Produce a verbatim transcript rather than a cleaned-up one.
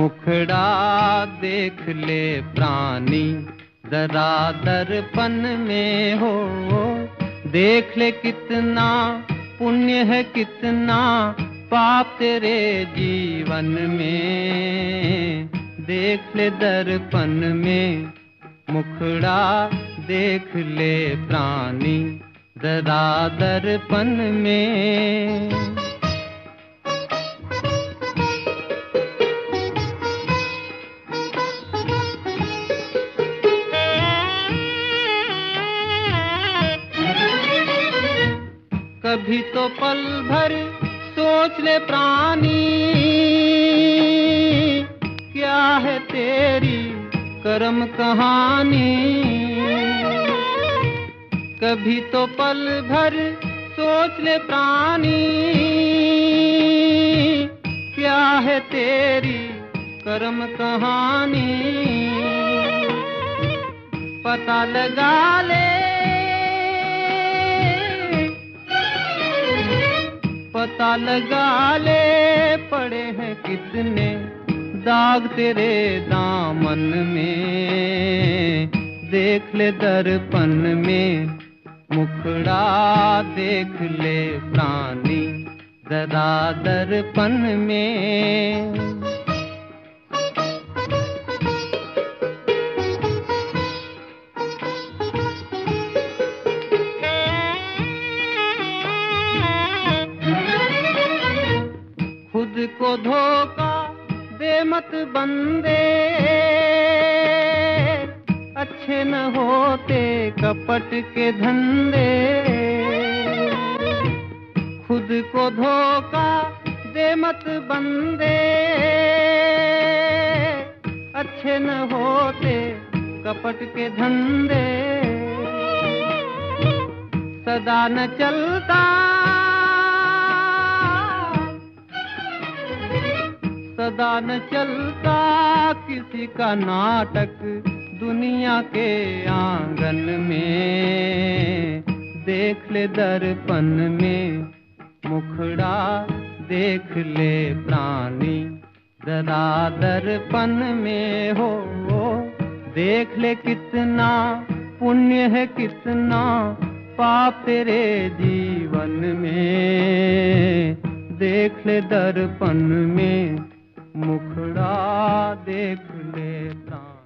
मुखड़ा देख ले प्राणी जरा दर्पण में हो, देख ले कितना पुण्य है कितना पाप तेरे जीवन में। देख ले दर्पण में मुखड़ा देख ले प्राणी जरा दर्पण में। कभी तो पल भर सोच ले प्राणी, क्या है तेरी कर्म कहानी। कभी तो पल भर सोच ले प्राणी, क्या है तेरी कर्म कहानी। पता लगा ले पता लगा ले पड़े हैं कितने दाग तेरे दामन में। देख ले दर्पण में मुखड़ा देख ले प्राणी जरा दर्पण में। खुद को धोखा दे मत बंदे, अच्छे न होते कपट के धंधे। खुद को धोखा दे मत बंदे, अच्छे न होते कपट के धंधे। सदा न चलता सदा न चलता किसी का नाटक दुनिया के आंगन में। देख ले दर्पण में मुखड़ा देख ले प्राणी जरा दर्पण में हो। देख ले कितना पुण्य है कितना पाप तेरे जीवन में। देख ले दर्पण में मुखड़ा देख ले प्राण।